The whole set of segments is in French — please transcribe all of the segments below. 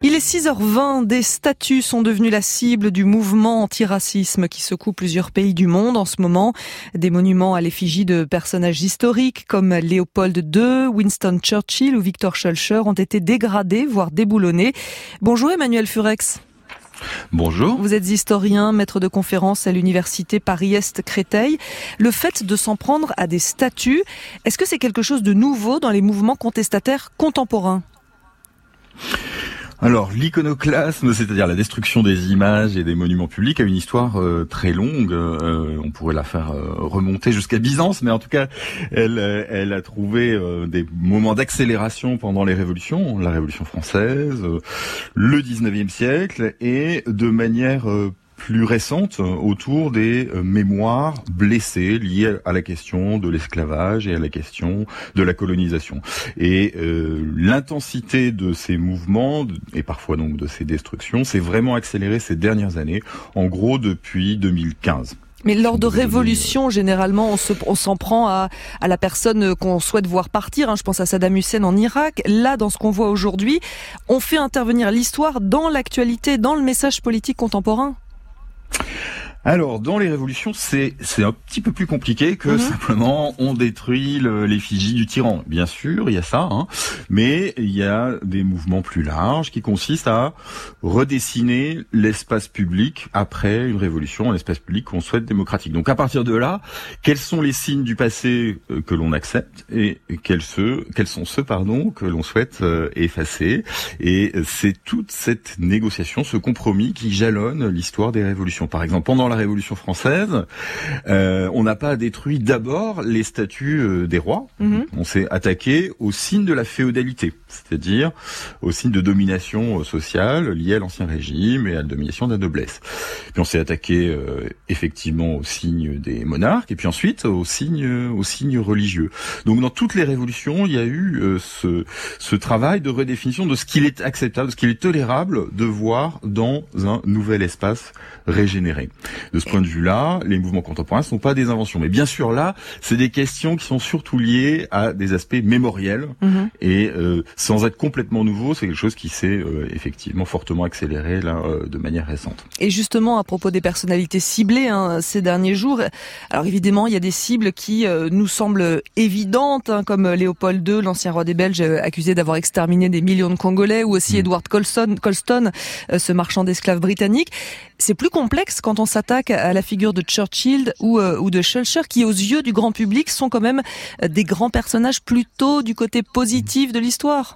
Il est 6h20, des statues sont devenues la cible du mouvement antiracisme qui secoue plusieurs pays du monde en ce moment. Des monuments à l'effigie de personnages historiques comme Léopold II, Winston Churchill ou Victor Schœlcher ont été dégradés, voire déboulonnés. Bonjour Emmanuel Furex. Bonjour. Vous êtes historien, maître de conférences à l'université Paris-Est Créteil. Le fait de s'en prendre à des statues, est-ce que c'est quelque chose de nouveau dans les mouvements contestataires contemporains ? Alors, l'iconoclasme, c'est-à-dire la destruction des images et des monuments publics, a une histoire très longue. On pourrait la faire remonter jusqu'à Byzance, mais en tout cas, elle a trouvé des moments d'accélération pendant les révolutions, la Révolution française, le 19e siècle, et de manière plus récente autour des mémoires blessées liées à la question de l'esclavage et à la question de la colonisation. Et l'intensité de ces mouvements, et parfois donc de ces destructions, s'est vraiment accélérée ces dernières années, en gros depuis 2015. Mais lors de révolutions, généralement, on s'en prend à la personne qu'on souhaite voir partir. Je pense à Saddam Hussein en Irak. Là, dans ce qu'on voit aujourd'hui, on fait intervenir l'histoire dans l'actualité, dans le message politique contemporain. Alors, dans les révolutions, c'est un petit peu plus compliqué que simplement on détruit l'effigie du tyran. Bien sûr, il y a ça, mais il y a des mouvements plus larges qui consistent à redessiner l'espace public après une révolution, un espace public qu'on souhaite démocratique. Donc, à partir de là, quels sont les signes du passé que l'on accepte et quels sont ceux que l'on souhaite effacer. Et c'est toute cette négociation, ce compromis qui jalonne l'histoire des révolutions. Par exemple, pendant la Révolution française, on n'a pas détruit d'abord les statues des rois. On s'est attaqué au signe de la féodalité, c'est-à-dire au signe de domination sociale liée à l'Ancien Régime et à la domination de la noblesse. Puis on s'est attaqué effectivement au signe des monarques et puis ensuite au signe religieux. Donc dans toutes les révolutions, il y a eu ce travail de redéfinition de ce qu'il est acceptable, de ce qu'il est tolérable de voir dans un nouvel espace régénéré. De ce point de vue-là, les mouvements contemporains ne sont pas des inventions. Mais bien sûr, là, c'est des questions qui sont surtout liées à des aspects mémoriels. Et sans être complètement nouveau, c'est quelque chose qui s'est effectivement fortement accéléré là, de manière récente. Et justement, à propos des personnalités ciblées ces derniers jours, alors évidemment, il y a des cibles qui nous semblent évidentes, comme Léopold II, l'ancien roi des Belges, accusé d'avoir exterminé des millions de Congolais, ou aussi Edward Colston, ce marchand d'esclaves britannique. C'est plus complexe quand on s'attaque à la figure de Churchill ou de Schœlcher, qui aux yeux du grand public sont quand même des grands personnages plutôt du côté positif de l'histoire.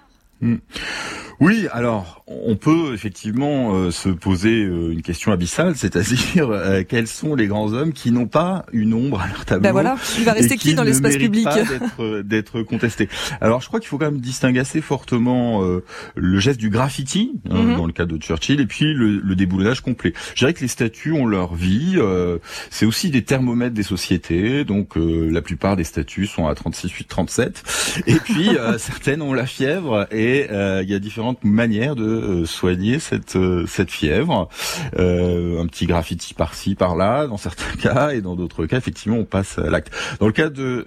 Oui, alors on peut effectivement se poser une question abyssale, c'est-à-dire quels sont les grands hommes qui n'ont pas une ombre à leur tableau. Ben voilà, il va rester qui dans l'espace public d'être contesté. Alors je crois qu'il faut quand même distinguer assez fortement le geste du graffiti dans le cas de Churchill et puis le déboulonnage complet. Je dirais que les statues ont leur vie, c'est aussi des thermomètres des sociétés, donc la plupart des statues sont à 36,8, 37 et puis certaines ont la fièvre et il y a différentes manières de soigner cette fièvre. Un petit graffiti par-ci, par-là, dans certains cas, et dans d'autres cas, effectivement, on passe à l'acte. Dans le cas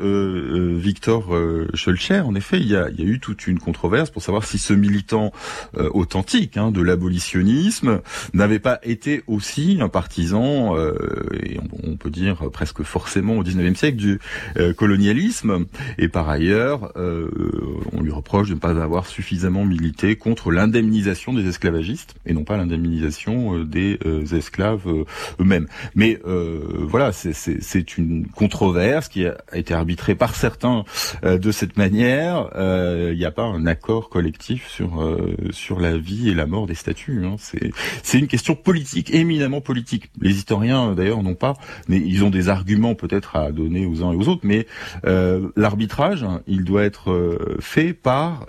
de Victor Schœlcher, en effet, il y a eu toute une controverse pour savoir si ce militant authentique de l'abolitionnisme n'avait pas été aussi un partisan, et on peut dire presque forcément au 19e siècle, du colonialisme. Et par ailleurs, on lui reproche de ne pas avoir suffisamment milité contre l'indemnisation des esclavagistes et non pas l'indemnisation des esclaves eux-mêmes. Mais voilà, c'est une controverse qui a été arbitrée par certains de cette manière. Il n'y a pas un accord collectif sur la vie et la mort des statues. C'est une question politique, éminemment politique. Les historiens d'ailleurs n'ont pas, mais ils ont des arguments peut-être à donner aux uns et aux autres, mais l'arbitrage, il doit être fait par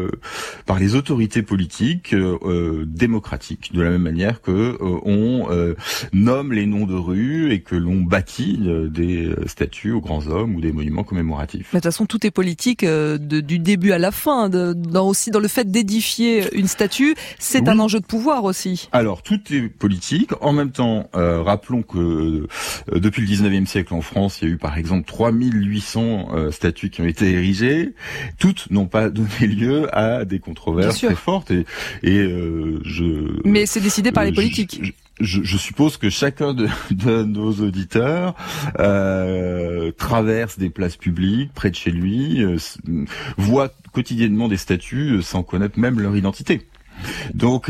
les autorités politiques démocratiques, de la même manière que on nomme les noms de rues et que l'on bâtit des statues aux grands hommes ou des monuments commémoratifs. Mais de toute façon, tout est politique du début à la fin. Aussi dans le fait d'édifier une statue, c'est un enjeu de pouvoir aussi. Alors, tout est politique. En même temps, rappelons que depuis le 19e siècle en France, il y a eu par exemple 3800 statues qui ont été érigées. Toutes n'ont pas donné lieu à a des controverses très fortes Mais c'est décidé par les politiques. Je suppose que chacun de nos auditeurs traverse des places publiques près de chez lui, voit quotidiennement des statues sans connaître même leur identité. Donc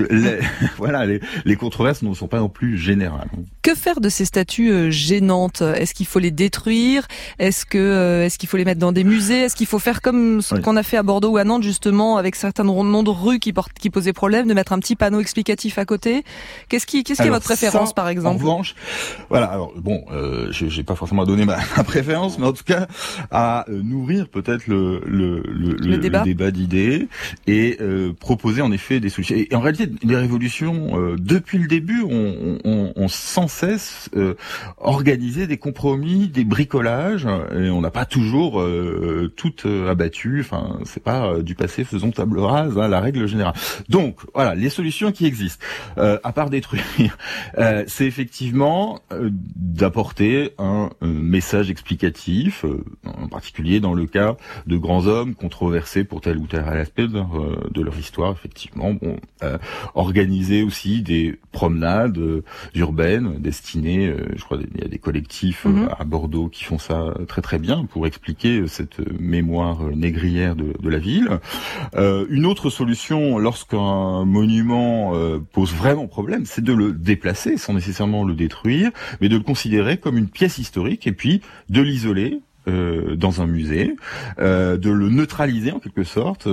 les controverses ne sont pas non plus générales. Que faire de ces statues gênantes ? Est-ce qu'il faut les détruire ? Est-ce qu'il faut les mettre dans des musées ? Est-ce qu'il faut faire comme ce qu'on a fait à Bordeaux ou à Nantes justement avec certains noms de rues qui posaient problème, de mettre un petit panneau explicatif à côté ? Qu'est-ce qui est votre préférence par exemple ? En revanche, voilà. Alors bon, j'ai pas forcément à donner ma préférence, mais en tout cas à nourrir peut-être le débat d'idées et proposer en effet des solutions. Et en réalité, les révolutions, depuis le début, on sans cesse organisé des compromis, des bricolages, et on n'a pas toujours tout abattu. Enfin, c'est pas du passé faisons table rase, la règle générale. Donc voilà, les solutions qui existent, à part détruire, c'est effectivement d'apporter un message explicatif, en particulier dans le cas de grands hommes controversés pour tel ou tel aspect de leur histoire, effectivement. Bon, organiser aussi des promenades urbaines destinées, je crois il y a des collectifs à Bordeaux qui font ça très très bien pour expliquer cette mémoire négrière de la ville. Une autre solution lorsqu'un monument pose vraiment problème, c'est de le déplacer sans nécessairement le détruire, mais de le considérer comme une pièce historique et puis de l'isoler dans un musée, de le neutraliser en quelque sorte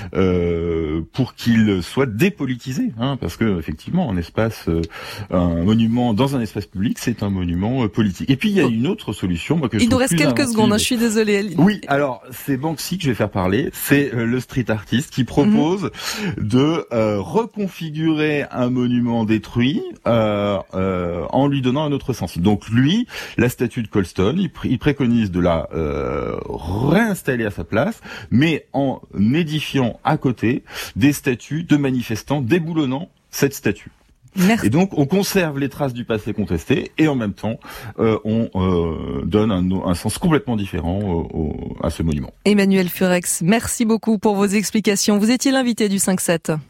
pour qu'il soit dépolitisé, parce que effectivement un monument dans un espace public, c'est un monument politique. Et puis il y a une autre solution que il nous reste quelques secondes, je suis désolée. Oui, alors c'est Banksy que je vais faire parler, c'est le street artiste qui propose de reconfigurer un monument détruit en lui donnant un autre sens. Donc lui, la statue de Colston, il préconise de la réinstaller à sa place, mais en édifiant à côté des statues de manifestants déboulonnant cette statue. Merci. Et donc on conserve les traces du passé contesté et en même temps on donne un sens complètement différent à ce monument. Emmanuel Furex, merci beaucoup pour vos explications. Vous étiez l'invité du 5-7.